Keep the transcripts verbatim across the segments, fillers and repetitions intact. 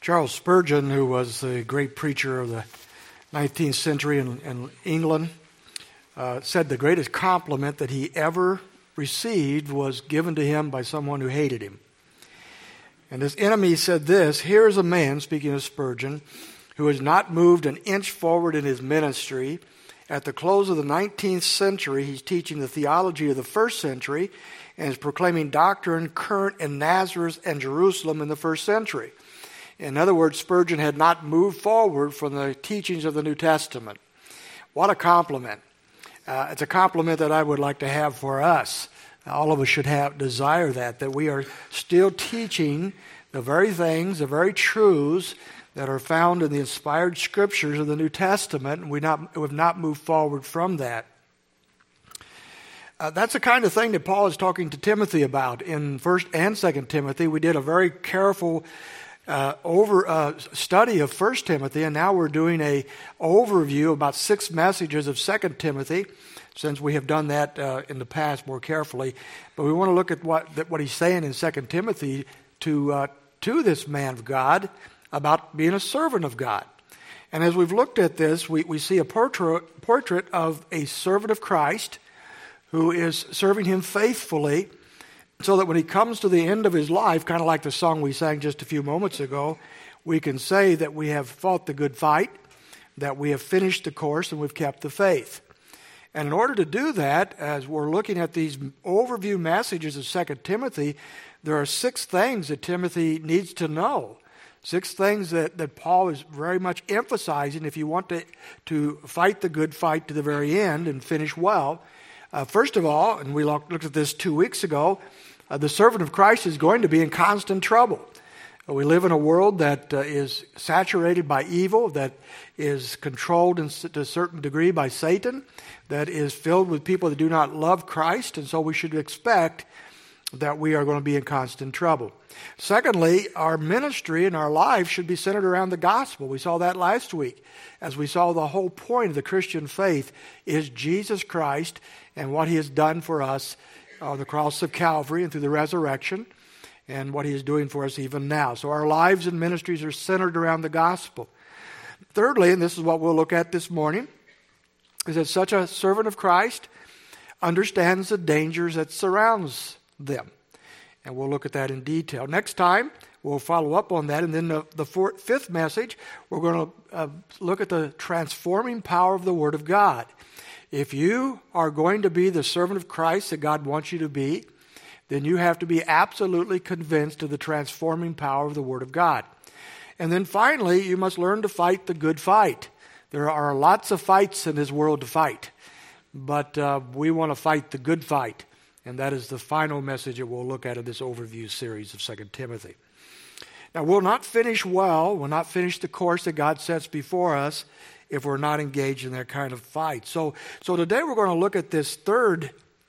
Charles Spurgeon, who was a great preacher of the nineteenth century in, in England, uh, said the greatest compliment that he ever received was given to him by someone who hated him. And his enemy said this: "Here is a man," speaking of Spurgeon, "who has not moved an inch forward in his ministry. At the close of the nineteenth century, he's teaching the theology of the first century and is proclaiming doctrine current in Nazareth and Jerusalem in the first century." In other words, Spurgeon had not moved forward from the teachings of the New Testament. What a compliment. Uh, it's a compliment that I would like to have for us. All of us should have desire that, that we are still teaching the very things, the very truths that are found in the inspired scriptures of the New Testament, and we not, we have not moved forward from that. Uh, that's the kind of thing that Paul is talking to Timothy about in First and Second Timothy. We did a very careful uh, over uh, study of First Timothy, and now we're doing a overview about six messages of Second Timothy, since we have done that uh, in the past more carefully. But we want to look at what that what he's saying in Second Timothy to uh, to this man of God about being a servant of God. And as we've looked at this, we, we see a portrait, portrait of a servant of Christ who is serving him faithfully, so that when he comes to the end of his life, kind of like the song we sang just a few moments ago, we can say that we have fought the good fight, that we have finished the course, and we've kept the faith. And in order to do that, as we're looking at these overview messages of Second Timothy, there are six things that Timothy needs to know. Six things that, that Paul is very much emphasizing if you want to, to fight the good fight to the very end and finish well. Uh, first of all, and we looked at this two weeks ago, uh, the servant of Christ is going to be in constant trouble. Uh, we live in a world that uh, is saturated by evil, that is controlled in, to a certain degree by Satan, that is filled with people that do not love Christ, and so we should expect that we are going to be in constant trouble. Secondly, our ministry and our life should be centered around the gospel. We saw that last week, as we saw the whole point of the Christian faith is Jesus Christ and what he has done for us on the cross of Calvary and through the resurrection, and what he is doing for us even now. So our lives and ministries are centered around the gospel. Thirdly, and this is what we'll look at this morning, is that such a servant of Christ understands the dangers that surrounds them. And we'll look at that in detail. Next time, we'll follow up on that. And then the, the fourth, fifth message, we're going to uh, look at the transforming power of the Word of God. If you are going to be the servant of Christ that God wants you to be, then you have to be absolutely convinced of the transforming power of the Word of God. And then finally, you must learn to fight the good fight. There are lots of fights in this world to fight, but uh, we want to fight the good fight. And that is the final message that we'll look at in this overview series of Second Timothy. Now, we'll not finish well, we'll not finish the course that God sets before us if we're not engaged in that kind of fight. So, so today we're going to look at this third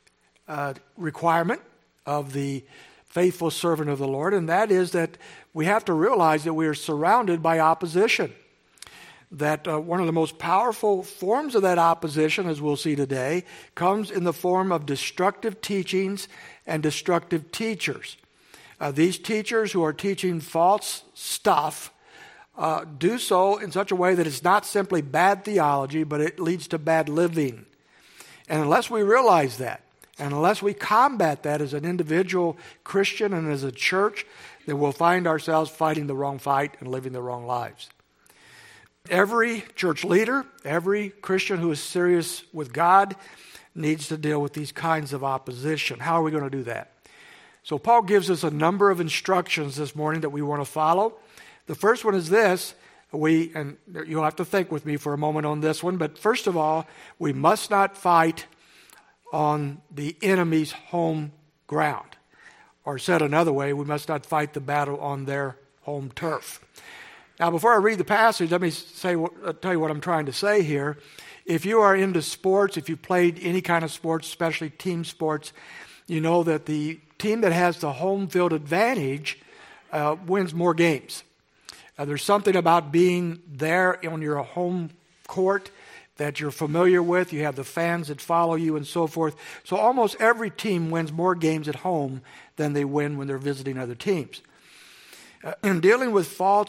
uh, requirement of the faithful servant of the Lord, and that is that we have to realize that we are surrounded by opposition. That uh, one of the most powerful forms of that opposition, as we'll see today, comes in the form of destructive teachings and destructive teachers. Uh, these teachers who are teaching false stuff uh, do so in such a way that it's not simply bad theology, but it leads to bad living. And unless we realize that, and unless we combat that as an individual Christian and as a church, then we'll find ourselves fighting the wrong fight and living the wrong lives. Every church leader, every Christian who is serious with God needs to deal with these kinds of opposition. How are we going to do that? So Paul gives us a number of instructions this morning that we want to follow. The first one is this. We, and you'll have to think with me for a moment on this one, but first of all, we must not fight on the enemy's home ground. Or said another way, we must not fight the battle on their home turf. Now, before I read the passage, let me say, uh, tell you what I'm trying to say here. If you are into sports, if you've played any kind of sports, especially team sports, you know that the team that has the home field advantage uh, wins more games. Uh, there's something about being there on your home court that you're familiar with. You have the fans that follow you and so forth. So almost every team wins more games at home than they win when they're visiting other teams. Uh, in dealing with false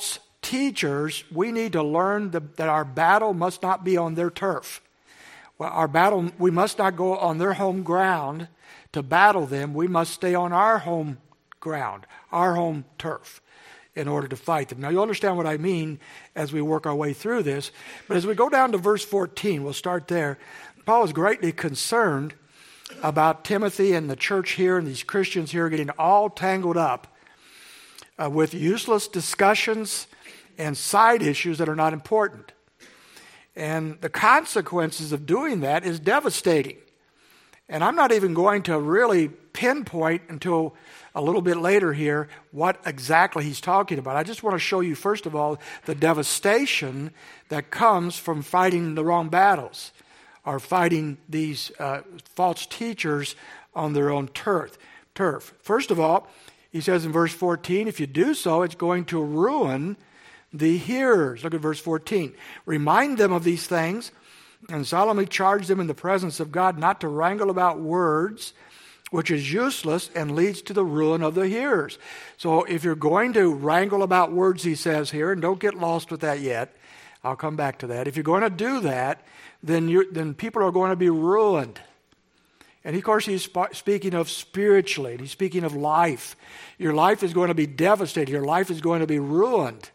teachers, we need to learn the, that our battle must not be on their turf. Well, our battle, we must not go on their home ground to battle them. We must stay on our home ground, our home turf, in order to fight them. Now, you'll understand what I mean as we work our way through this. But as we go down to verse fourteen, we'll start there. Paul is greatly concerned about Timothy and the church here and these Christians here getting all tangled up uh, with useless discussions and side issues that are not important. And the consequences of doing that is devastating. And I'm not even going to really pinpoint until a little bit later here what exactly he's talking about. I just want to show you, first of all, the devastation that comes from fighting the wrong battles or fighting these uh, false teachers on their own turf. turf. First of all, he says in verse fourteen, if you do so, it's going to ruin the hearers. Look at verse fourteen. Remind them of these things and solemnly charge them in the presence of God not to wrangle about words, which is useless and leads to the ruin of the hearers. So if you're going to wrangle about words, he says here, and don't get lost with that yet, I'll come back to that. If you're going to do that, then you then people are going to be ruined. And of course, he's sp- speaking of spiritually, and he's speaking of life. Your life is going to be devastated. Your life is going to be ruined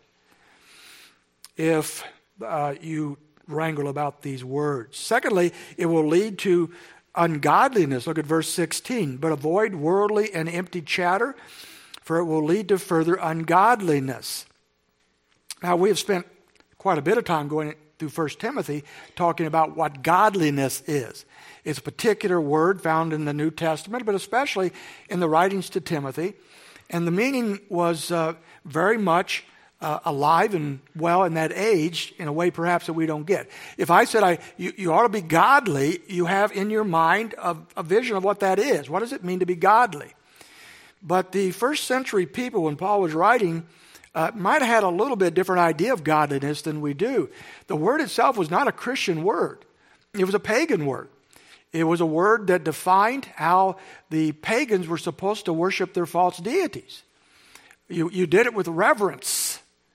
if uh, you wrangle about these words. Secondly, it will lead to ungodliness. Look at verse sixteen. But avoid worldly and empty chatter, for it will lead to further ungodliness. Now, we have spent quite a bit of time going through First Timothy talking about what godliness is. It's a particular word found in the New Testament, but especially in the writings to Timothy. And the meaning was uh, very much Uh, alive and well in that age in a way perhaps that we don't get. If I said I, you, you ought to be godly, you have in your mind a, a vision of what that is. What does it mean to be godly? But the first century people, when Paul was writing, uh, might have had a little bit different idea of godliness than we do. The word itself was not a Christian word. It was a pagan word. It was a word that defined how the pagans were supposed to worship their false deities. You, you did it with reverence.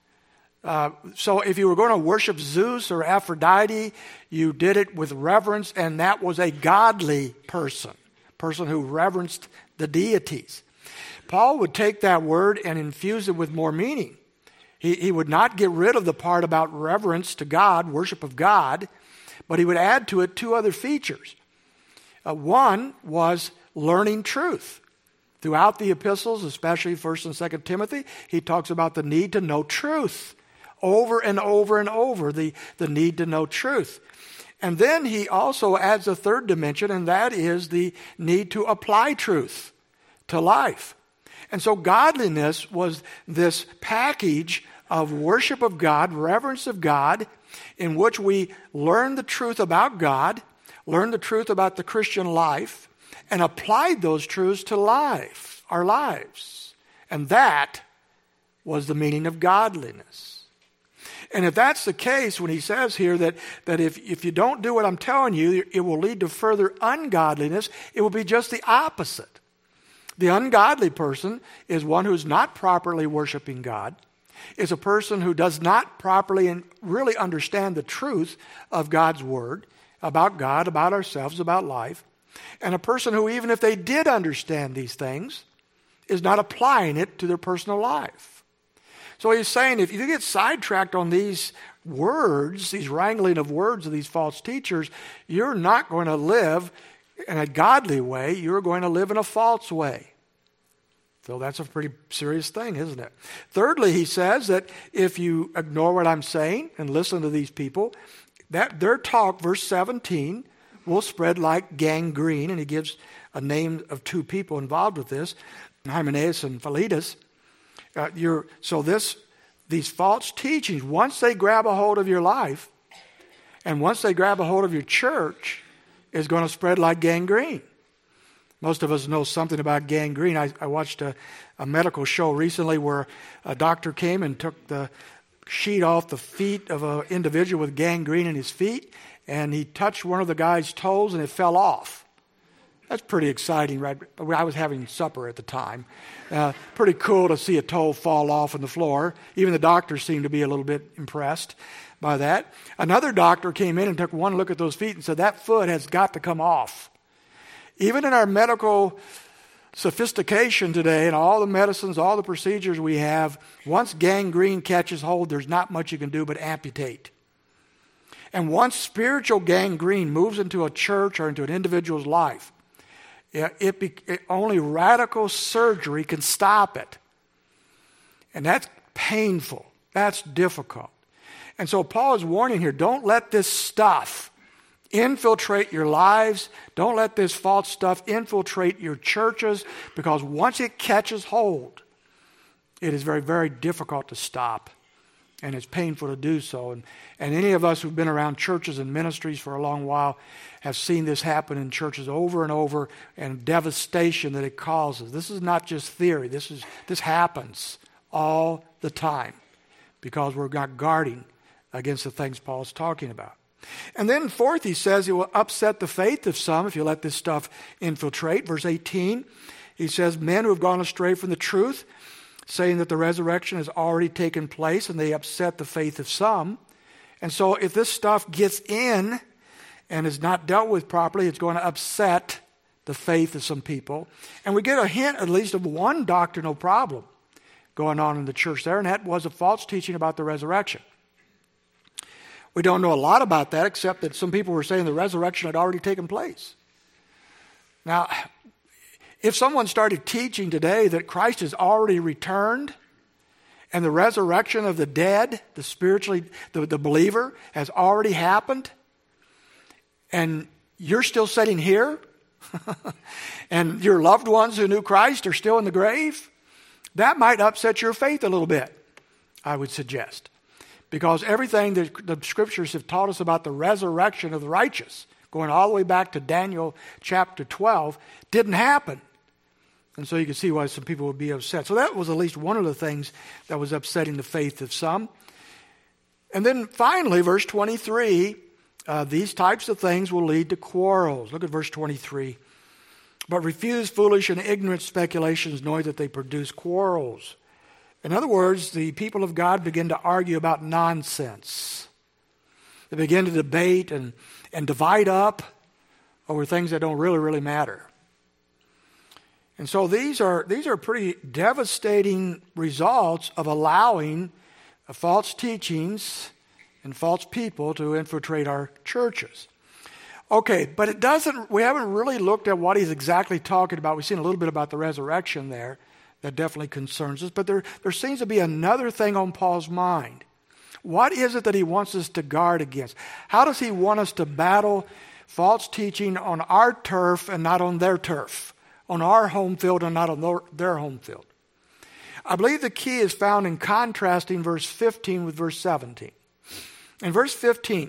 Uh, so if you were going to worship Zeus or Aphrodite, you did it with reverence, and that was a godly person, person who reverenced the deities. Paul would take that word and infuse it with more meaning. He, he would not get rid of the part about reverence to God, worship of God, but he would add to it two other features. Uh, one was learning truth. Throughout the epistles, especially First and Second Timothy, he talks about the need to know truth. Over and over and over, the, the need to know truth. And then he also adds a third dimension, and that is the need to apply truth to life. And so godliness was this package of worship of God, reverence of God, in which we learn the truth about God, learn the truth about the Christian life, and applied those truths to life, our lives. And that was the meaning of godliness. And if that's the case, when he says here that, that if, if you don't do what I'm telling you, it will lead to further ungodliness, it will be just the opposite. The ungodly person is one who's not properly worshiping God, is a person who does not properly and really understand the truth of God's word, about God, about ourselves, about life, and a person who, even if they did understand these things, is not applying it to their personal life. So he's saying if you get sidetracked on these words, these wrangling of words of these false teachers, you're not going to live in a godly way. You're going to live in a false way. So that's a pretty serious thing, isn't it? Thirdly, he says that if you ignore what I'm saying and listen to these people, that their talk, verse seventeen, will spread like gangrene. And he gives a name of two people involved with this, Hymenaeus and Philetus. Uh, you're, so this, these false teachings, once they grab a hold of your life, and once they grab a hold of your church, is going to spread like gangrene. Most of us know something about gangrene. I, I watched a, a medical show recently where a doctor came and took the sheet off the feet of an individual with gangrene in his feet, and he touched one of the guy's toes and it fell off. That's pretty exciting, right? I was having supper at the time. Uh, pretty cool to see a toe fall off on the floor. Even the doctors seemed to be a little bit impressed by that. Another doctor came in and took one look at those feet and said, that foot has got to come off. Even in our medical sophistication today and all the medicines, all the procedures we have, once gangrene catches hold, there's not much you can do but amputate. And once spiritual gangrene moves into a church or into an individual's life, it, it, be, it only radical surgery can stop it. And that's painful. That's difficult. And so Paul is warning here, don't let this stuff infiltrate your lives. Don't let this false stuff infiltrate your churches, because once it catches hold, it is very, very difficult to stop. And it's painful to do so. And, and any of us who've been around churches and ministries for a long while have seen this happen in churches over and over, and devastation that it causes. This is not just theory. This is this happens all the time because we're not guarding against the things Paul's talking about. And then fourth, he says it will upset the faith of some if you let this stuff infiltrate. Verse eighteen, he says, men who have gone astray from the truth, saying that the resurrection has already taken place, and they upset the faith of some. And so if this stuff gets in and is not dealt with properly, it's going to upset the faith of some people. And we get a hint at least of one doctrinal problem going on in the church there, and that was a false teaching about the resurrection. We don't know a lot about that, except that some people were saying the resurrection had already taken place. Now, if someone started teaching today that Christ has already returned and the resurrection of the dead, the spiritually, the, the believer, has already happened, and you're still sitting here, and your loved ones who knew Christ are still in the grave, that might upset your faith a little bit, I would suggest. Because everything that the scriptures have taught us about the resurrection of the righteous, going all the way back to Daniel chapter twelve, didn't happen. And so you can see why some people would be upset. So that was at least one of the things that was upsetting the faith of some. And then finally, verse twenty-three, uh, these types of things will lead to quarrels. Look at verse twenty-three. But refuse foolish and ignorant speculations, knowing that they produce quarrels. In other words, the people of God begin to argue about nonsense. They begin to debate and, and divide up over things that don't really, really matter. And so these are these are pretty devastating results of allowing false teachings and false people to infiltrate our churches. Okay, but it doesn't, we haven't really looked at what he's exactly talking about. We've seen a little bit about the resurrection there. That definitely concerns us. But there, there seems to be another thing on Paul's mind. What is it that he wants us to guard against? How does he want us to battle false teaching on our turf and not on their turf? On our home field and not on their, their home field? I believe the key is found in contrasting verse fifteen with verse seventeen. In verse fifteen,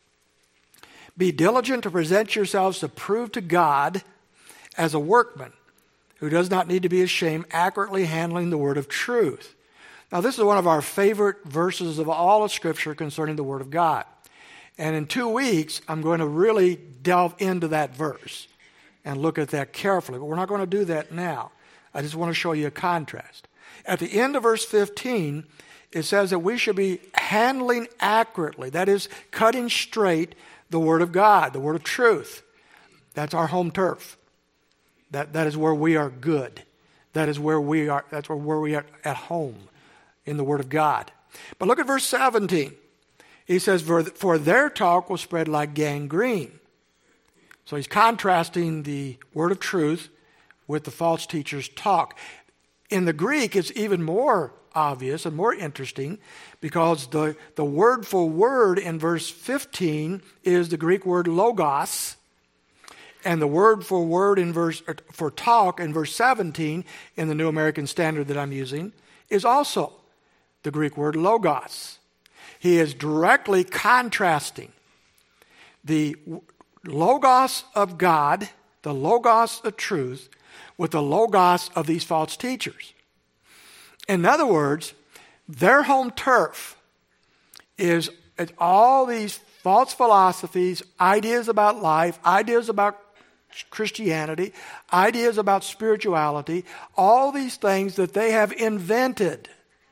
be diligent to present yourselves approved to God as a workman who does not need to be ashamed, accurately handling the word of truth. Now, this is one of our favorite verses of all of Scripture concerning the word of God. And in two weeks, I'm going to really delve into that verse and look at that carefully. But we're not going to do that now. I just want to show you a contrast. At the end of verse fifteen, it says that we should be handling accurately, that is, cutting straight the word of God, the word of truth. That's our home turf. That, that is where we are good. That is where we are, that's where, where we are at home in the Word of God. But look at verse seventeen. He says, for, for their talk will spread like gangrene. So he's contrasting the word of truth with the false teacher's talk. In the Greek, it's even more obvious and more interesting because the, the word for word in verse fifteen is the Greek word logos. And the word for word in verse for talk in verse seventeen in the New American Standard that I'm using is also the Greek word logos. He is directly contrasting the logos of God, the logos of truth, with the logos of these false teachers. In other words, their home turf is all these false philosophies, ideas about life, ideas about Christianity, ideas about spirituality, all these things that they have invented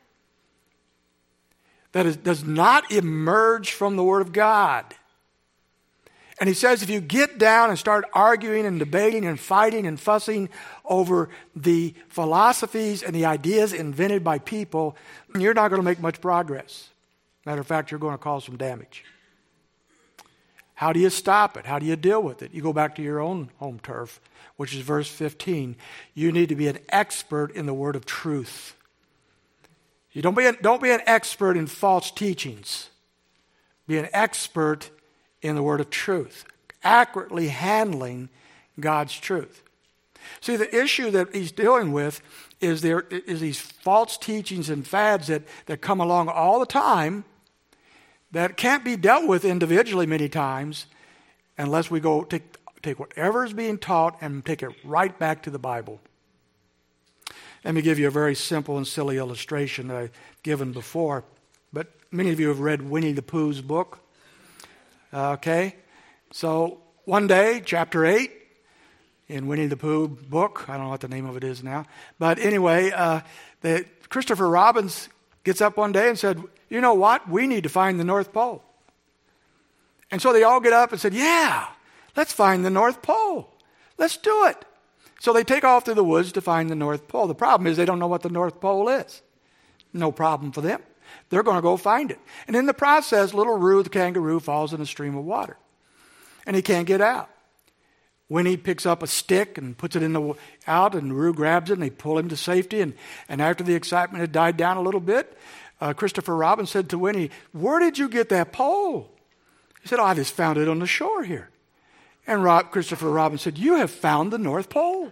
that is, does not emerge from the Word of God. And he says if you get down and start arguing and debating and fighting and fussing over the philosophies and the ideas invented by people, you're not going to make much progress. Matter of fact, you're going to cause some damage. How do you stop it? How do you deal with it? You go back to your own home turf, which is verse fifteen. You need to be an expert in the word of truth. You don't be, a, don't be an expert in false teachings. Be an expert in the word of truth, accurately handling God's truth. See, the issue that he's dealing with is there is these false teachings and fads that, that come along all the time that can't be dealt with individually many times unless we go take, take whatever is being taught and take it right back to the Bible. Let me give you a very simple and silly illustration that I've given before, but many of you have read Winnie the Pooh's book. Okay, so one day, chapter eight, in Winnie the Pooh book, I don't know what the name of it is now, but anyway, uh, the, Christopher Robin gets up one day and said, you know what, we need to find the North Pole. And so they all get up and said, yeah, let's find the North Pole. Let's do it. So they take off through the woods to find the North Pole. The problem is they don't know what the North Pole is. No problem for them. They're going to go find it. And in the process, little Roo the kangaroo falls in a stream of water. And he can't get out. Winnie picks up a stick and puts it in the out, and Roo grabs it, and they pull him to safety. And, and after the excitement had died down a little bit, uh, Christopher Robin said to Winnie, where did you get that pole? He said, oh, I just found it on the shore here. And Rob, Christopher Robin said, you have found the North Pole.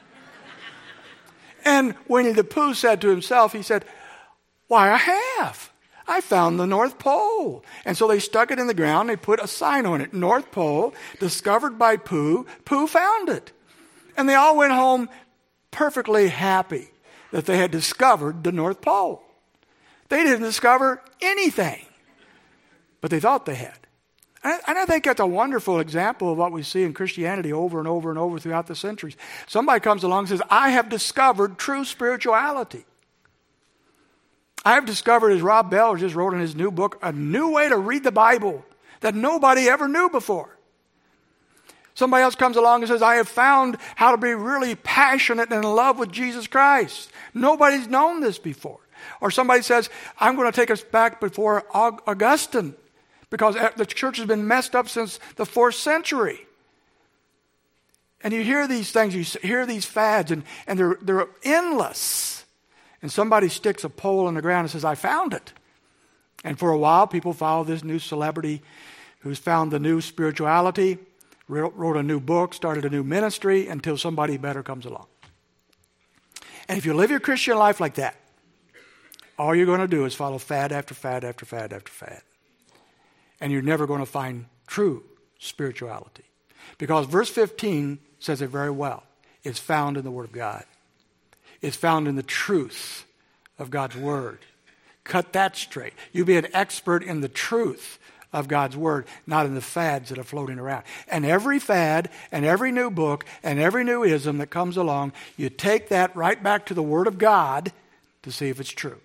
And Winnie the Pooh said to himself, he said, why, I have. I found the North Pole. And so they stuck it in the ground. They put a sign on it. North Pole, discovered by Pooh. Pooh found it. And they all went home perfectly happy that they had discovered the North Pole. They didn't discover anything, but they thought they had. And I think that's a wonderful example of what we see in Christianity over and over and over throughout the centuries. Somebody comes along and says, I have discovered true spirituality. I have discovered, as Rob Bell just wrote in his new book, a new way to read the Bible that nobody ever knew before. Somebody else comes along and says, I have found how to be really passionate and in love with Jesus Christ. Nobody's known this before. Or somebody says, I'm going to take us back before Augustine, because the church has been messed up since the fourth century. And you hear these things, you hear these fads, and, and they're, they're endless. And somebody sticks a pole in the ground and says, I found it. And for a while, people follow this new celebrity who's found the new spirituality, wrote a new book, started a new ministry, until somebody better comes along. And if you live your Christian life like that, all you're going to do is follow fad after fad after fad after fad. And you're never going to find true spirituality. Because verse fifteen says it very well. It's found in the Word of God. It's found in the truth of God's Word. Cut that straight. You be an expert in the truth of God's Word, not in the fads that are floating around. And every fad and every new book and every new ism that comes along, you take that right back to the Word of God to see if it's true.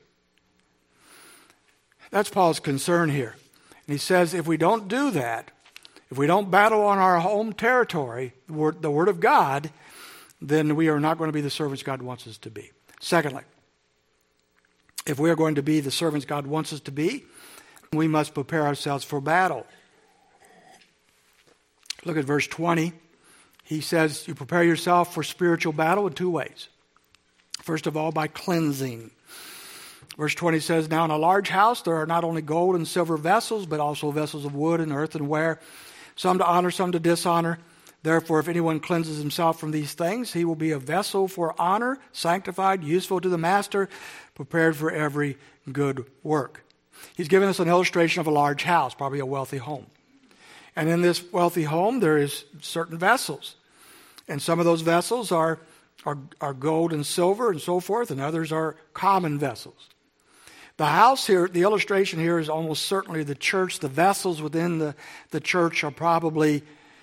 That's Paul's concern here. And he says if we don't do that, if we don't battle on our home territory, the word, the word of God, then we are not going to be the servants God wants us to be. Secondly, if we are going to be the servants God wants us to be, we must prepare ourselves for battle. Look at verse twenty. He says you prepare yourself for spiritual battle in two ways. First of all, by cleansing. Verse twenty says, now in a large house there are not only gold and silver vessels, but also vessels of wood and earthenware, some to honor, some to dishonor. Therefore, if anyone cleanses himself from these things, he will be a vessel for honor, sanctified, useful to the master, prepared for every good work. He's given us an illustration of a large house, probably a wealthy home. And in this wealthy home, there is certain vessels. And some of those vessels are, are, are gold and silver and so forth, and others are common vessels. The house here, the illustration here is almost certainly the church. The vessels within the, the church are probably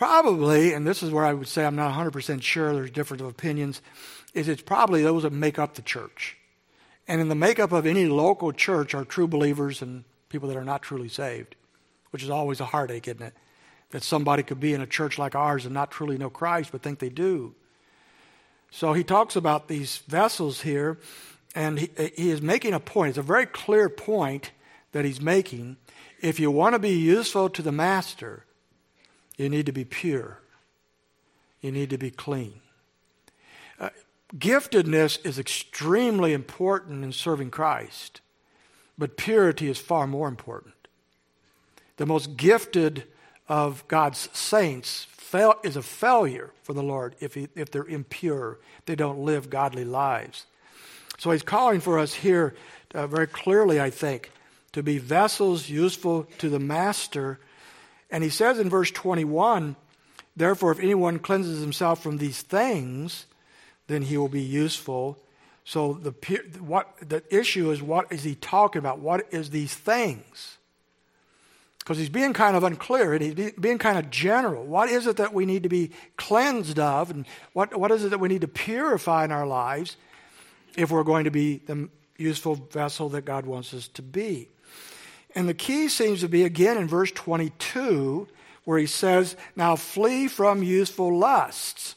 probably, and this is where I would say I'm not one hundred percent sure, there's different opinions, is it's probably those that make up the church. And in the makeup of any local church are true believers and people that are not truly saved, which is always a heartache, isn't it? That somebody could be in a church like ours and not truly know Christ, but think they do. So he talks about these vessels here, and he, he is making a point. It's a very clear point that he's making. If you want to be useful to the master, you need to be pure. You need to be clean. Uh, giftedness is extremely important in serving Christ, but purity is far more important. The most gifted of God's saints fail, is a failure for the Lord if, he, if they're impure, if they don't live godly lives. So he's calling for us here uh, very clearly, I think, to be vessels useful to the master. And he says in verse twenty-one, therefore, if anyone cleanses himself from these things, then he will be useful. So the what the issue is, what is he talking about? What is these things? Because he's being kind of unclear, and he's being kind of general. What is it that we need to be cleansed of, and what, what is it that we need to purify in our lives if we're going to be the useful vessel that God wants us to be? And the key seems to be, again, in verse twenty-two, where he says, now flee from youthful lusts.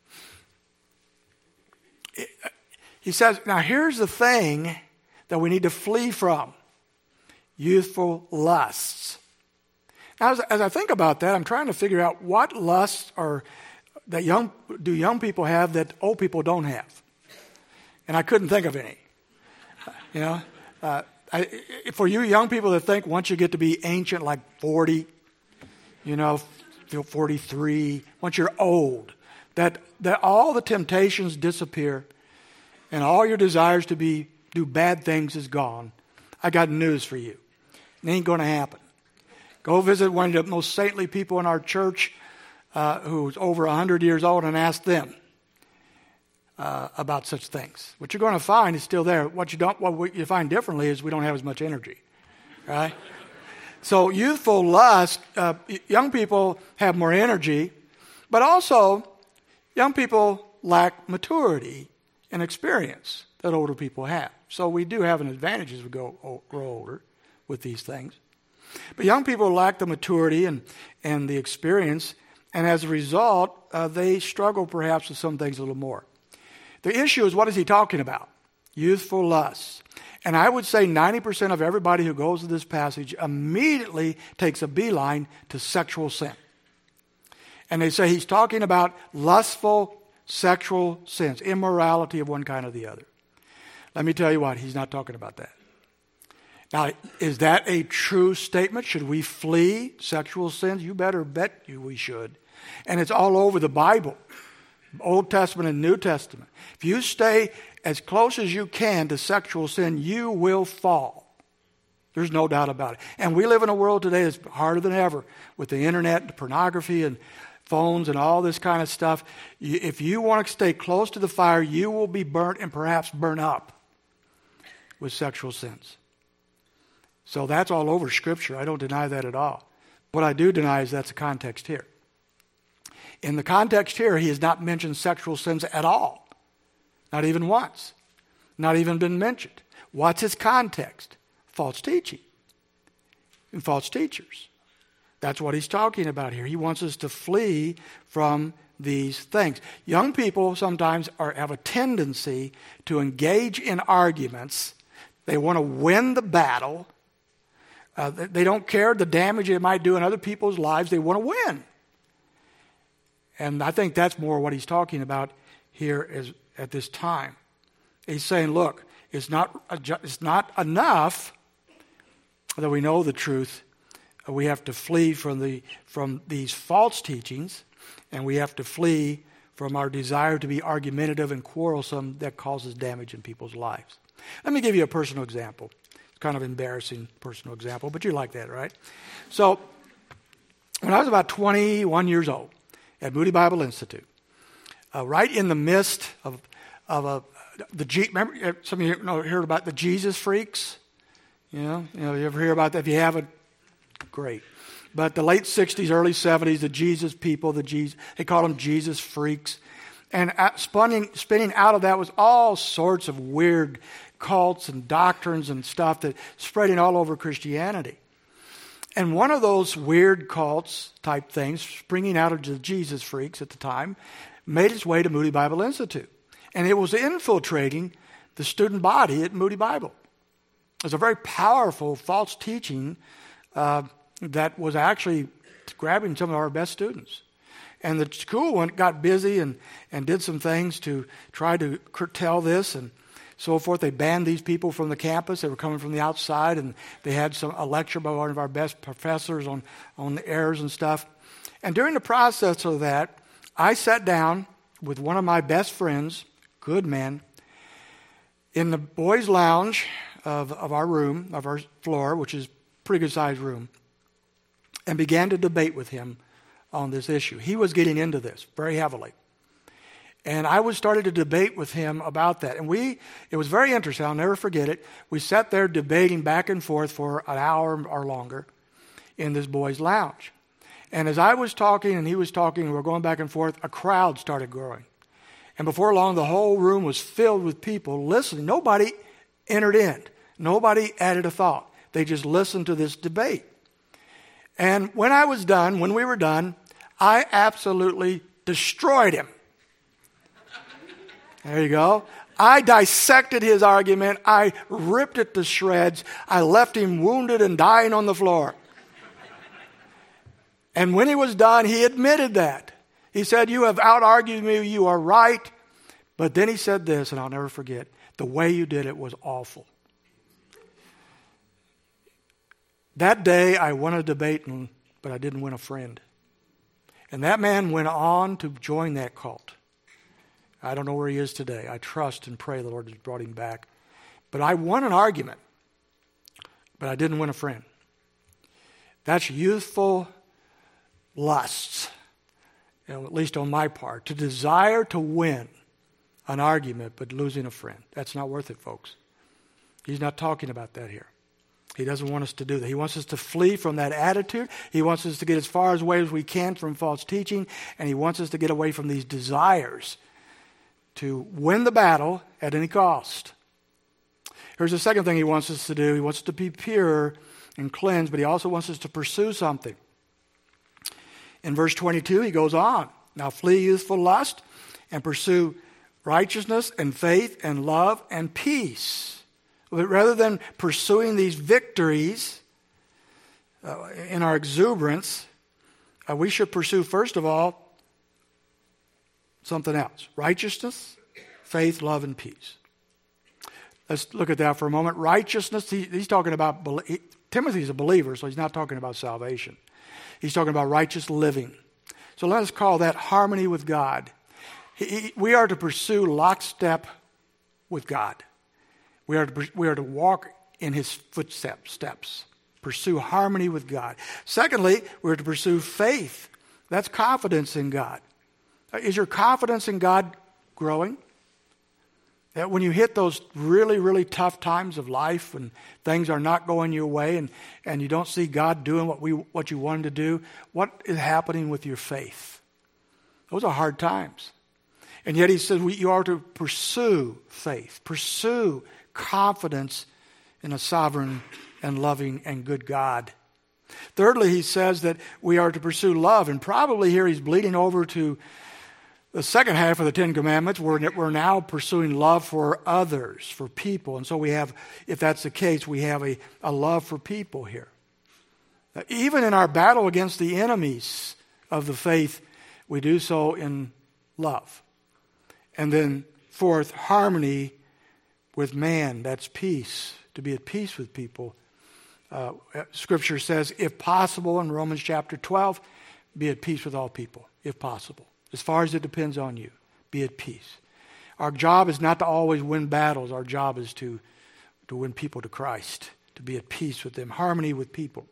He says, now here's the thing that we need to flee from. Youthful lusts. Now, as, as I think about that, I'm trying to figure out what lusts are that young do young people have that old people don't have. And I couldn't think of any. You know, uh, I, for you young people that think once you get to be ancient, like forty, you know, forty-three, once you're old, that that all the temptations disappear, and all your desires to be do bad things is gone. I got news for you. It ain't going to happen. Go visit one of the most saintly people in our church uh, who's over one hundred years old and ask them uh, about such things. What you're going to find is still there. What you don't, what you find differently is we don't have as much energy, right? So youthful lust, uh, young people have more energy, but also young people lack maturity and experience that older people have. So we do have an advantage as we go grow older with these things. But young people lack the maturity and, and the experience, and as a result, uh, they struggle perhaps with some things a little more. The issue is, what is he talking about? Youthful lusts. And I would say ninety percent of everybody who goes to this passage immediately takes a beeline to sexual sin. And they say he's talking about lustful sexual sins, immorality of one kind or the other. Let me tell you what, he's not talking about that. Now, is that a true statement? Should we flee sexual sins? You better bet you we should. And it's all over the Bible, Old Testament and New Testament. If you stay as close as you can to sexual sin, you will fall. There's no doubt about it. And we live in a world today that's harder than ever with the internet and pornography and phones and all this kind of stuff. If you want to stay close to the fire, you will be burnt and perhaps burn up with sexual sins. So that's all over Scripture. I don't deny that at all. What I do deny is that's the context here. In the context here, he has not mentioned sexual sins at all. Not even once. Not even been mentioned. What's his context? False teaching. And false teachers. That's what he's talking about here. He wants us to flee from these things. Young people sometimes are, have a tendency to engage in arguments. They want to win the battle. Uh, they don't care the damage it might do in other people's lives. They want to win. And I think that's more what he's talking about here is, at this time. He's saying, look, it's not, it's not enough that we know the truth. We have to flee from the from these false teachings, and we have to flee from our desire to be argumentative and quarrelsome that causes damage in people's lives. Let me give you a personal example. It's kind of embarrassing personal example, but you like that, right? So when I was about twenty-one years old at Moody Bible Institute, uh, right in the midst of of a the G, remember some of you know heard about the Jesus freaks? You know, you know, you ever hear about that? If you haven't, great. but the late sixties, early seventies, the Jesus people, the Jesus, they called them Jesus freaks. And spinning, spinning out of that was all sorts of weird cults and doctrines and stuff that spreading all over Christianity. And one of those weird cults type things, springing out of the Jesus freaks at the time, made its way to Moody Bible Institute. And it was infiltrating the student body at Moody Bible. It was a very powerful false teaching uh, that was actually grabbing some of our best students. And the school went, got busy and, and did some things to try to curtail this and so forth. They banned these people from the campus. They were coming from the outside, and they had some a lecture by one of our best professors on, on the errors and stuff. And during the process of that, I sat down with one of my best friends, good man, in the boys' lounge of, of our room, of our floor, which is a pretty good-sized room, and began to debate with him on this issue. He was getting into this very heavily. And I was started to debate with him about that. And we, it was very interesting. I'll never forget it. We sat there debating back and forth for an hour or longer in this boys' lounge. And as I was talking and he was talking, we were going back and forth, a crowd started growing. And before long, the whole room was filled with people listening. Nobody entered in. Nobody added a thought. They just listened to this debate. And when I was done, when we were done, I absolutely destroyed him. There you go. I dissected his argument. I ripped it to shreds. I left him wounded and dying on the floor. And when he was done, he admitted that. He said, "You have out-argued me. You are right." But then he said this, and I'll never forget. "The way you did it was awful." That day, I won a debate, but I didn't win a friend. And that man went on to join that cult. I don't know where he is today. I trust and pray the Lord has brought him back. But I won an argument, but I didn't win a friend. That's youthful lusts, you know, at least on my part, to desire to win an argument but losing a friend. That's not worth it, folks. He's not talking about that here. He doesn't want us to do that. He wants us to flee from that attitude. He wants us to get as far away as we can from false teaching, and he wants us to get away from these desires to win the battle at any cost. Here's the second thing he wants us to do. He wants us to be pure and cleansed, but he also wants us to pursue something. In verse twenty-two, he goes on, "Now flee youthful lust and pursue righteousness and faith and love and peace." But rather than pursuing these victories uh, in our exuberance, uh, we should pursue, first of all, something else. Righteousness, faith, love, and peace. Let's look at that for a moment. Righteousness, he, he's talking about, he, Timothy's a believer, so he's not talking about salvation. He's talking about righteous living. So let us call that harmony with God. He, he, we are to pursue lockstep with God. We are to, we are to walk in his footsteps, steps, pursue harmony with God. Secondly, we're to pursue faith. That's confidence in God. Is your confidence in God growing? That when you hit those really, really tough times of life when things are not going your way and, and you don't see God doing what we what you want him to do, what is happening with your faith? Those are hard times. And yet he says we, you are to pursue faith, pursue confidence in a sovereign and loving and good God. Thirdly, he says that we are to pursue love. And probably here he's bleeding over to the second half of the Ten Commandments. We're, we're now pursuing love for others, for people. And so we have, if that's the case, we have a, a love for people here. Even in our battle against the enemies of the faith, we do so in love. And then fourth, harmony with man. That's peace, to be at peace with people. Uh, Scripture says, if possible, in Romans chapter twelve, be at peace with all people, if possible. As far as it depends on you, be at peace. Our job is not to always win battles. Our job is to, to win people to Christ, to be at peace with them, harmony with people.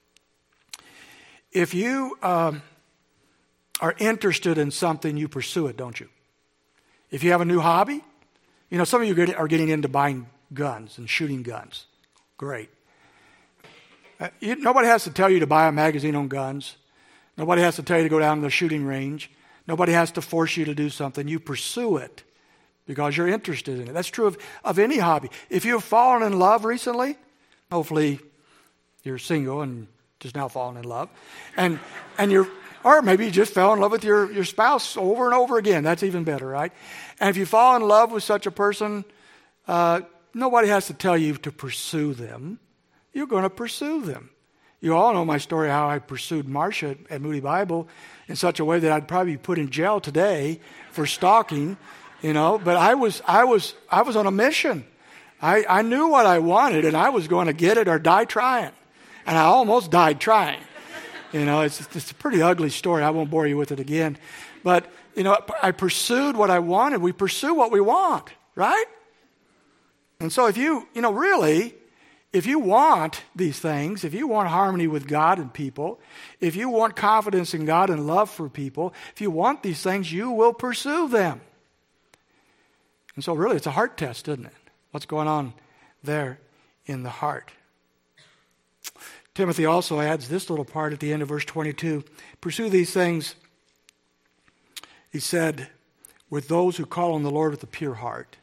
If you um, are interested in something, you pursue it, don't you? If you have a new hobby, you know, some of you are getting into buying guns and shooting guns. Great. Uh, you, nobody has to tell you to buy a magazine on guns. Nobody has to tell you to go down to the shooting range. Nobody has to force you to do something. You pursue it because you're interested in it. That's true of, of any hobby. If you've fallen in love recently, hopefully you're single and just now fallen in love, and and you're, or maybe you just fell in love with your, your spouse over and over again. That's even better, right? And if you fall in love with such a person, uh, nobody has to tell you to pursue them. You're going to pursue them. You all know my story, how I pursued Marcia at Moody Bible in such a way that I'd probably be put in jail today for stalking, you know. But I was, I was, I was on a mission. I, I knew what I wanted, and I was going to get it or die trying. And I almost died trying. You know, it's, it's a pretty ugly story. I won't bore you with it again. But, you know, I pursued what I wanted. We pursue what we want, right? And so if you, you know, really, if you want these things, if you want harmony with God and people, if you want confidence in God and love for people, if you want these things, you will pursue them. And so really, it's a heart test, isn't it? What's going on there in the heart? Timothy also adds this little part at the end of verse twenty-two. Pursue these things, he said, with those who call on the Lord with a pure heart.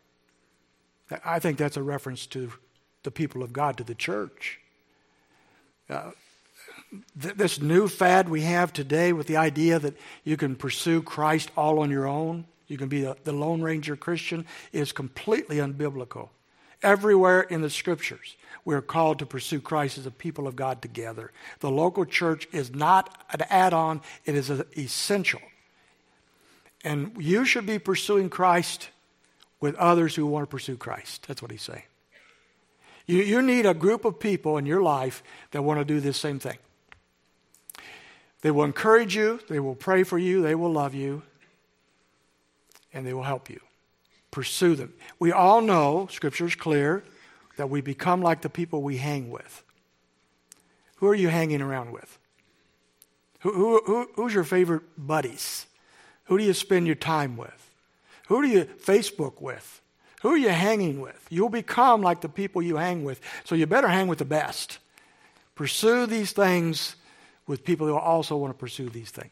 I think that's a reference to the people of God, to the church. Uh, th- this new fad we have today with the idea that you can pursue Christ all on your own, you can be a, the Lone Ranger Christian, is completely unbiblical. Everywhere in the Scriptures, we're called to pursue Christ as a people of God together. The local church is not an add-on, it is an essential. And you should be pursuing Christ with others who want to pursue Christ. That's what he's saying. You, you need a group of people in your life that want to do this same thing. They will encourage you, they will pray for you, they will love you, and they will help you. Pursue them. We all know, Scripture is clear, that we become like the people we hang with. Who are you hanging around with? Who, who, who, who's your favorite buddies? Who do you spend your time with? Who do you Facebook with? Who are you hanging with? You'll become like the people you hang with. So you better hang with the best. Pursue these things with people who also want to pursue these things.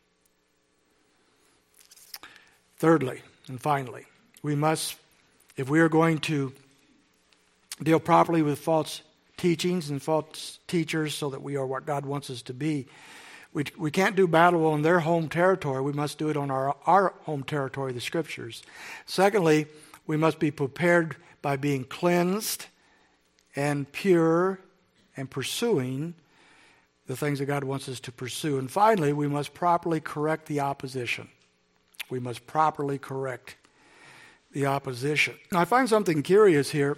Thirdly, and finally, we must, if we are going to deal properly with false teachings and false teachers so that we are what God wants us to be, we, we can't do battle on their home territory. We must do it on our, our home territory, the Scriptures. Secondly, we must be prepared by being cleansed and pure and pursuing the things that God wants us to pursue. And finally, we must properly correct the opposition. We must properly correct the opposition. Now, I find something curious here.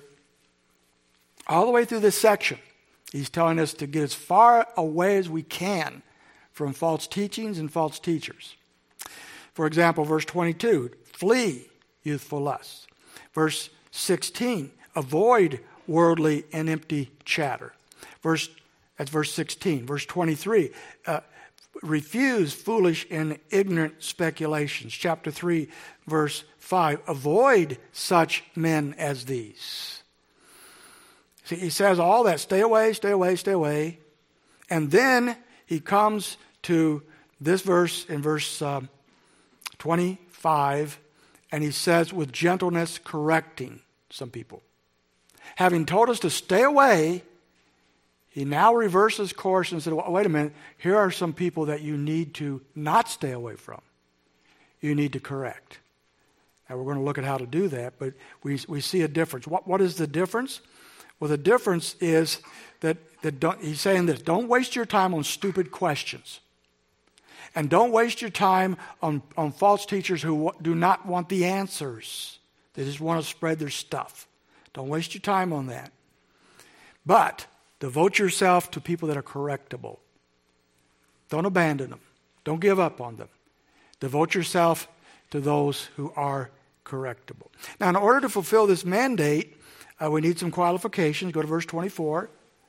All the way through this section, he's telling us to get as far away as we can from false teachings and false teachers. For example, verse twenty-two, flee youthful lusts. Verse sixteen, avoid worldly and empty chatter. Verse that's verse sixteen. Verse twenty-three, uh, refuse foolish and ignorant speculations. Chapter three, verse five, avoid such men as these. See, he says all that, stay away, stay away, stay away. And then he comes to this verse in verse um, twenty-five, and he says, with gentleness correcting some people. Having told us to stay away, he now reverses course and said, wait a minute, here are some people that you need to not stay away from. You need to correct. Now we're going to look at how to do that, but we we see a difference. What What is the difference? Well, the difference is that, that don't, he's saying this, don't waste your time on stupid questions. And don't waste your time on, on false teachers who do not want the answers. They just want to spread their stuff. Don't waste your time on that. But devote yourself to people that are correctable. Don't abandon them. Don't give up on them. Devote yourself to those who are correctable. Now, in order to fulfill this mandate, uh, we need some qualifications. Go to verse twenty-four.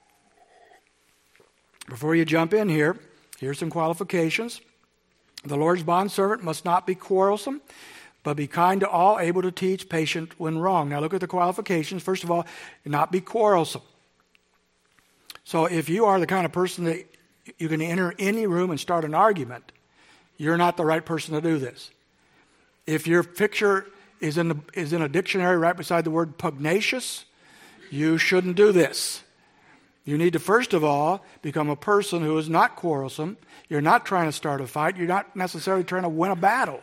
Before you jump in here, here's some qualifications. The Lord's bondservant must not be quarrelsome, but be kind to all, able to teach, patient when wrong. Now look at the qualifications. First of all, not be quarrelsome. So if you are the kind of person that you can enter any room and start an argument, you're not the right person to do this. If your picture is in, the, is in a dictionary right beside the word pugnacious, you shouldn't do this. You need to, first of all, become a person who is not quarrelsome. You're not trying to start a fight. You're not necessarily trying to win a battle.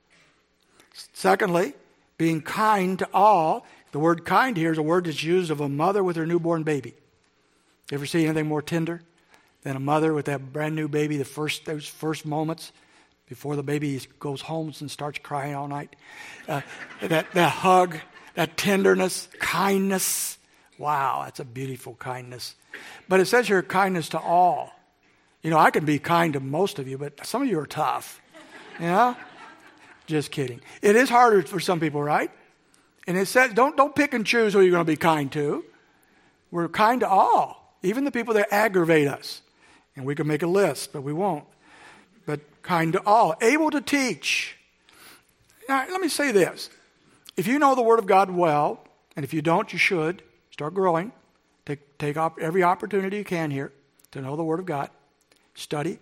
Secondly, being kind to all. The word kind here is a word that's used of a mother with her newborn baby. You ever see anything more tender than a mother with that brand new baby, the first those first moments before the baby goes home and starts crying all night? Uh, that, that hug, that tenderness, kindness. Wow, that's a beautiful kindness. But it says here, kindness to all. You know, I can be kind to most of you, but some of you are tough. You know? Just kidding. It is harder for some people, right? And it says, don't, don't pick and choose who you're going to be kind to. We're kind to all, even the people that aggravate us. And we can make a list, but we won't. But kind to all. Able to teach. Now, let me say this. If you know the Word of God well, and if you don't, you should, start growing. Take, take op- every opportunity you can here to know the Word of God. Study.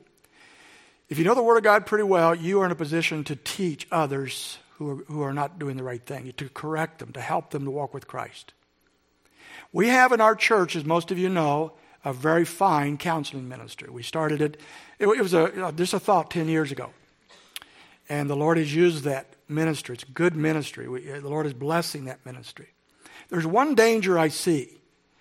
If you know the Word of God pretty well, you are in a position to teach others who are, who are not doing the right thing, to correct them, to help them to walk with Christ. We have in our church, as most of you know, a very fine counseling ministry. We started it, it, it was a, just a thought ten years ago. And the Lord has used that ministry. It's a good ministry. We, the Lord is blessing that ministry. There's one danger I see,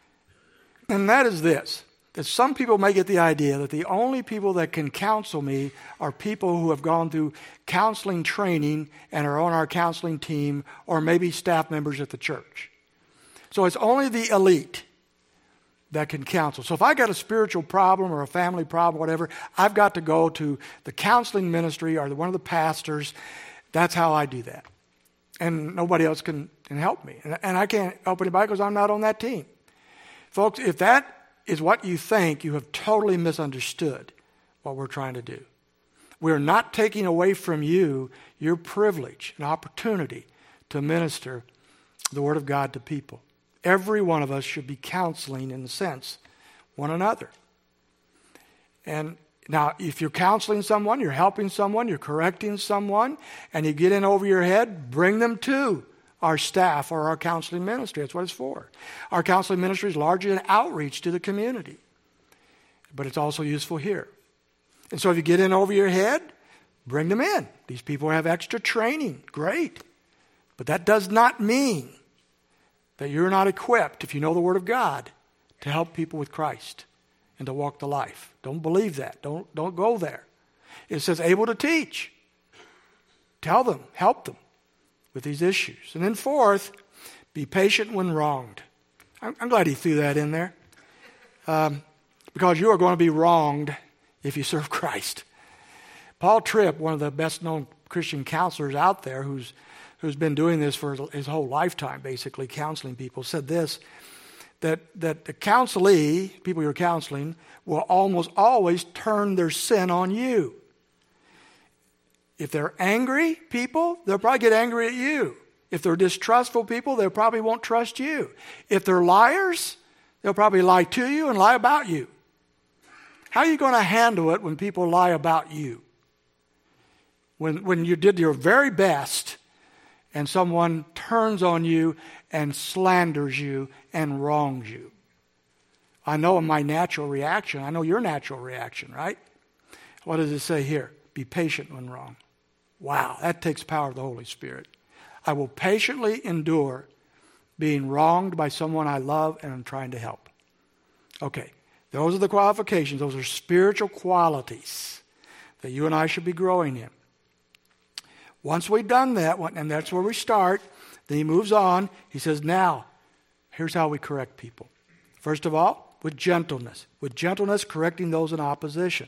and that is this, that some people may get the idea that the only people that can counsel me are people who have gone through counseling training and are on our counseling team, or maybe staff members at the church. So it's only the elite that can counsel. So if I got a spiritual problem or a family problem, whatever, I've got to go to the counseling ministry or the, one of the pastors. That's how I do that. And nobody else can, can help me. And, and I can't help anybody because I'm not on that team. Folks, if that is what you think, you have totally misunderstood what we're trying to do. We're not taking away from you your privilege and opportunity to minister the Word of God to people. Every one of us should be counseling, in a sense, one another. And now, if you're counseling someone, you're helping someone, you're correcting someone, and you get in over your head, bring them to our staff or our counseling ministry. That's what it's for. Our counseling ministry is largely an outreach to the community, but it's also useful here. And so if you get in over your head, bring them in. These people have extra training. Great. But that does not mean that you're not equipped, if you know the Word of God, to help people with Christ and to walk the life. Don't believe that. Don't, don't go there. It says able to teach. Tell them, help them with these issues. And then fourth, be patient when wronged. I'm, I'm glad he threw that in there. Um, because you are going to be wronged if you serve Christ. Paul Tripp, one of the best-known Christian counselors out there, who's who's been doing this for his whole lifetime, basically, counseling people, said this, that, that the counselee, people you're counseling, will almost always turn their sin on you. If they're angry people, they'll probably get angry at you. If they're distrustful people, they probably won't trust you. If they're liars, they'll probably lie to you and lie about you. How are you going to handle it when people lie about you? When, when you did your very best and someone turns on you and slanders you and wrongs you. I know my natural reaction. I know your natural reaction, right? What does it say here? Be patient when wrong. Wow, that takes power of the Holy Spirit. I will patiently endure being wronged by someone I love and I'm trying to help. Okay, those are the qualifications. Those are spiritual qualities that you and I should be growing in. Once we've done that, and that's where we start, then he moves on. He says, now, here's how we correct people. First of all, with gentleness. With gentleness, correcting those in opposition.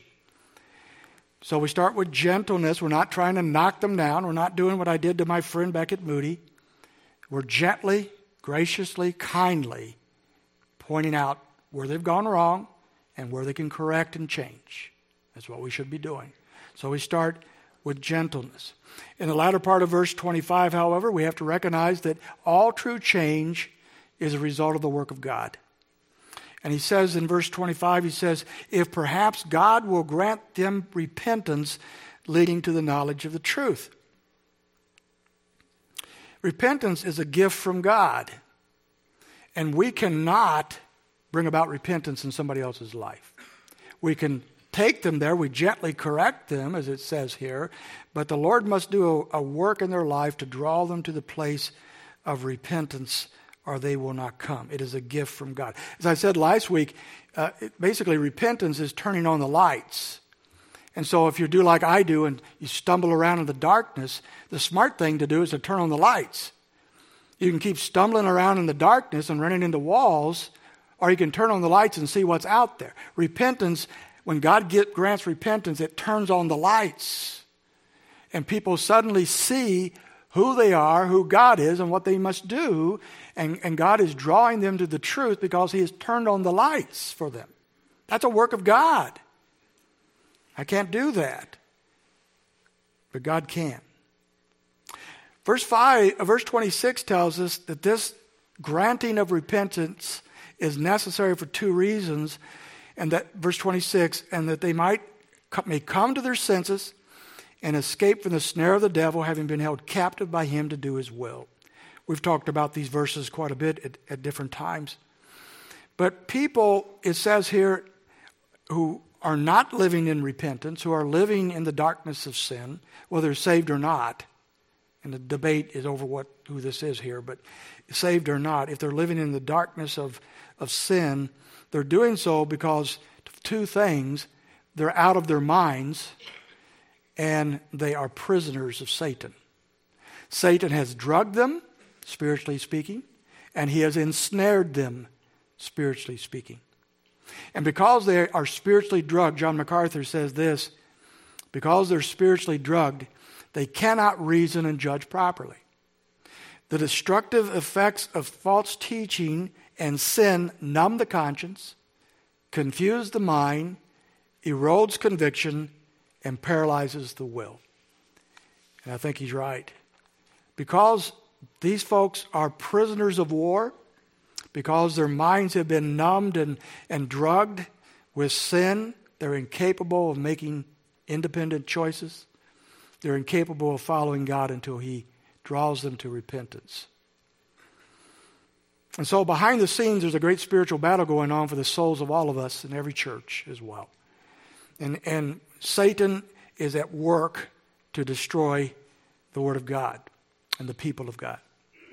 So we start with gentleness. We're not trying to knock them down. We're not doing what I did to my friend back at Moody. We're gently, graciously, kindly pointing out where they've gone wrong and where they can correct and change. That's what we should be doing. So we start with gentleness. In the latter part of verse twenty-five, however, we have to recognize that all true change is a result of the work of God. And he says in verse twenty-five, he says, if perhaps God will grant them repentance leading to the knowledge of the truth. Repentance is a gift from God. And we cannot bring about repentance in somebody else's life. We can take them there, we gently correct them, as it says here, but the Lord must do a, a work in their life to draw them to the place of repentance, or they will not come. It is a gift from God. As I said last week, uh, it, basically repentance is turning on the lights. And so if you do like I do and you stumble around in the darkness, the smart thing to do is to turn on the lights. You can keep stumbling around in the darkness and running into walls, or you can turn on the lights and see what's out there. Repentance, when God get, grants repentance, it turns on the lights. And people suddenly see who they are, who God is, and what they must do. And, and God is drawing them to the truth because he has turned on the lights for them. That's a work of God. I can't do that. But God can. Verse five, verse twenty-six tells us that this granting of repentance is necessary for two reasons. And that, verse twenty-six, and that they might may come to their senses and escape from the snare of the devil, having been held captive by him to do his will. We've talked about these verses quite a bit at, at different times. But people, it says here, who are not living in repentance, who are living in the darkness of sin, whether saved or not, and the debate is over what who this is here, but saved or not, if they're living in the darkness of, of sin, they're doing so because two things: they're out of their minds and they are prisoners of Satan. Satan has drugged them, spiritually speaking, and he has ensnared them, spiritually speaking. And because they are spiritually drugged, John MacArthur says this, because they're spiritually drugged, they cannot reason and judge properly. The destructive effects of false teaching and sin numb the conscience, confuse the mind, erodes conviction, and paralyzes the will. And I think he's right. Because these folks are prisoners of war, because their minds have been numbed and, and drugged with sin, they're incapable of making independent choices. They're incapable of following God until he draws them to repentance. And so behind the scenes, there's a great spiritual battle going on for the souls of all of us in every church as well. And, and Satan is at work to destroy the Word of God and the people of God.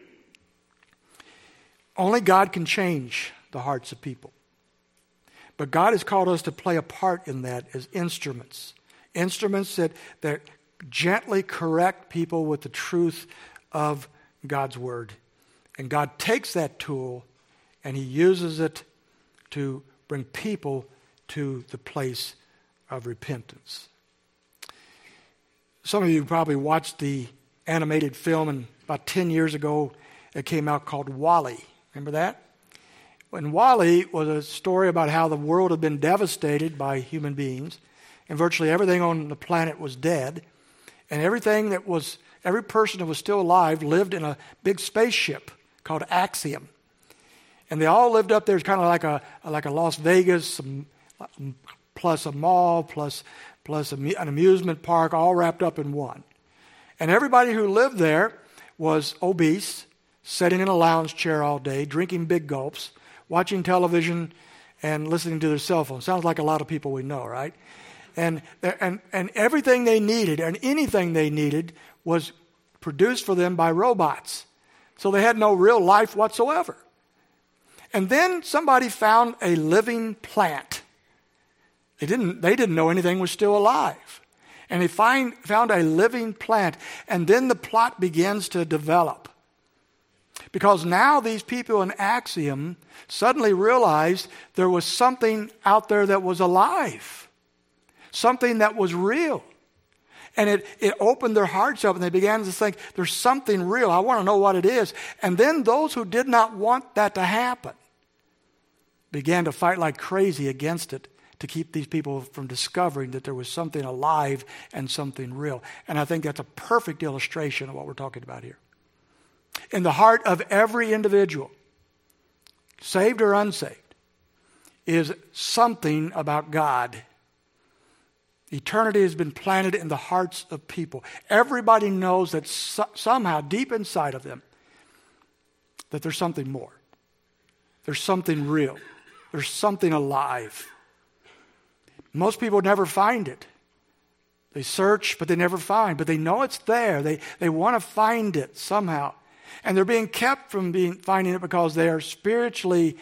Only God can change the hearts of people. But God has called us to play a part in that as instruments. Instruments that, that gently correct people with the truth of God's Word. And God takes that tool and he uses it to bring people to the place of repentance. Some of you probably watched the animated film and about ten years ago it came out called WALL-E. Remember that? And WALL-E was a story about how the world had been devastated by human beings and virtually everything on the planet was dead, and everything that was, every person that was still alive lived in a big spaceship called Axiom. And they all lived up there. It's kind of like a like a Las Vegas, plus a mall, plus plus an amusement park, all wrapped up in one. And everybody who lived there was obese, sitting in a lounge chair all day, drinking big gulps, watching television, and listening to their cell phone. Sounds like a lot of people we know, right? And and and everything they needed, and anything they needed, was produced for them by robots. So they had no real life whatsoever. And then somebody found a living plant. They didn't, they didn't know anything was still alive. And they find, found a living plant. And then the plot begins to develop. Because now these people in Axiom suddenly realized there was something out there that was alive. Something that was real. And it, it opened their hearts up and they began to think, there's something real. I want to know what it is. And then those who did not want that to happen began to fight like crazy against it to keep these people from discovering that there was something alive and something real. And I think that's a perfect illustration of what we're talking about here. In the heart of every individual, saved or unsaved, is something about God. Eternity has been planted in the hearts of people. Everybody knows that so- somehow deep inside of them that there's something more. There's something real. There's something alive. Most people never find it. They search, but they never find. But they know it's there. They, they want to find it somehow. And they're being kept from being finding it because they are spiritually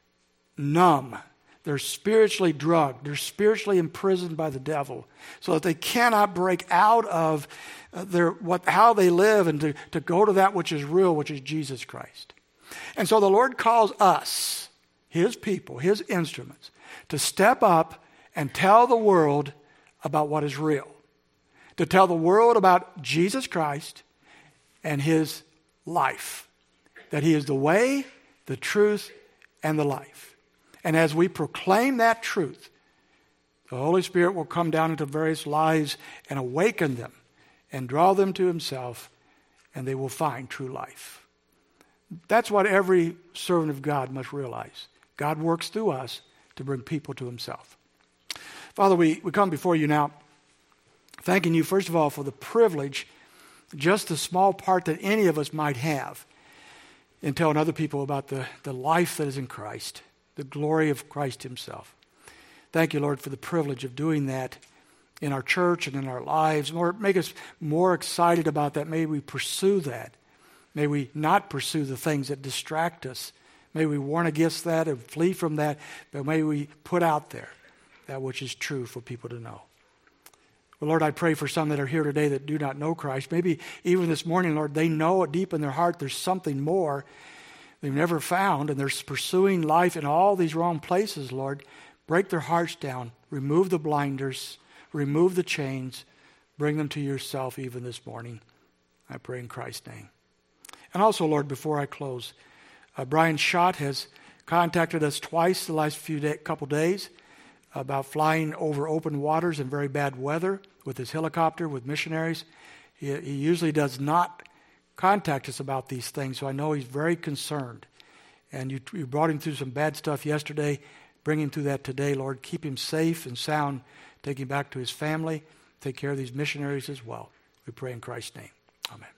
numb. They're spiritually drugged. They're spiritually imprisoned by the devil so that they cannot break out of their what how they live and to, to go to that which is real, which is Jesus Christ. And so the Lord calls us, His people, His instruments, to step up and tell the world about what is real. To tell the world about Jesus Christ and His life. That He is the way, the truth, and the life. And as we proclaim that truth, the Holy Spirit will come down into various lives and awaken them and draw them to Himself, and they will find true life. That's what every servant of God must realize. God works through us to bring people to Himself. Father, we, we come before You now, thanking You, first of all, for the privilege, just the small part that any of us might have in telling other people about the, the life that is in Christ, the glory of Christ Himself. Thank You, Lord, for the privilege of doing that in our church and in our lives. Lord, make us more excited about that. May we pursue that. May we not pursue the things that distract us. May we warn against that and flee from that, but may we put out there that which is true for people to know. Well, Lord, I pray for some that are here today that do not know Christ. Maybe even this morning, Lord, they know it deep in their heart there's something more they've never found, and they're pursuing life in all these wrong places, Lord. Break their hearts down. Remove the blinders. Remove the chains. Bring them to Yourself even this morning. I pray in Christ's name. And also, Lord, before I close, uh, Brian Schott has contacted us twice the last few day, couple days about flying over open waters in very bad weather with his helicopter with missionaries. He, he usually does not contact us about these things, so I know he's very concerned. And you, you brought him through some bad stuff yesterday. Bring him through that today, Lord. Keep him safe and sound. Take him back to his family. Take care of these missionaries as well. We pray in Christ's name. Amen.